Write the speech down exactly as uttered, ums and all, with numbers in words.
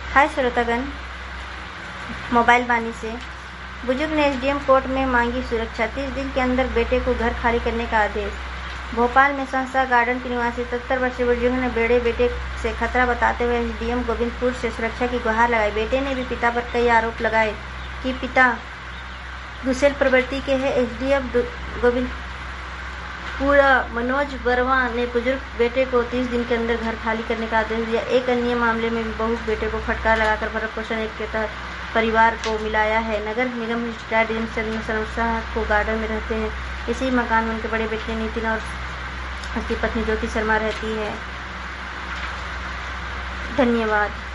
हाय श्रोतागण, मोबाइल वाणी से बुजुर्ग ने एसडीएम कोर्ट में मांगी सुरक्षा। तीस दिन के अंदर बेटे को घर खाली करने का आदेश। भोपाल में संस्था गार्डन के निवासी सत्तर वर्षीय बुजुर्ग ने बड़े बेटे से खतरा बताते हुए एसडीएम गोविंदपुर से सुरक्षा की गुहार लगाई। बेटे ने भी पिता पर कई आरोप लगाए कि पिता दुष्ट प्रवृत्ति के हैं। एसडीएम गोविंदपुर मनोज वर्मा ने बुजुर्ग बेटे को तीस दिन के अंदर घर खाली करने का आदेश दिया। एक अन्य मामले में भी बहू बेटे को फटकार लगाकर भरण पोषण एक के तहत परिवार को मिलाया है। नगर निगम रिटायर्ड सर्वसा को गार्डन में रहते हैं। इसी मकान में उनके बड़े बेटे नितिन और उसकी पत्नी ज्योति शर्मा रहती है। धन्यवाद।